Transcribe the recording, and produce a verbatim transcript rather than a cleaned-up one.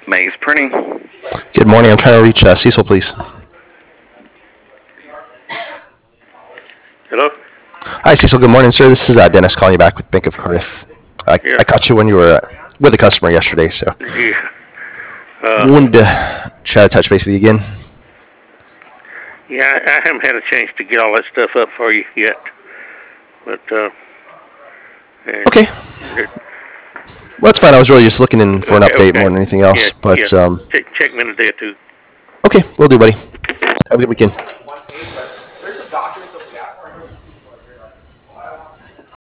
Maze Printing. Good morning. I'm trying to reach uh, Cecil, please. Hello? Hi, Cecil. Good morning, sir. This is uh, Dennis calling you back with Bank of Cardiff. I, Yeah. I caught you when you were uh, with a customer yesterday, so Yeah. Uh, wanted to try to touch base with you again. yeah, I, I haven't had a chance to get all that stuff up for you yet. But, uh... Okay. It, Well, that's fine. I was really just looking in for an okay, update okay. more than anything else. Yeah, but yeah. um, Check, check me in a day or two. Okay, will do, buddy. Have a good weekend.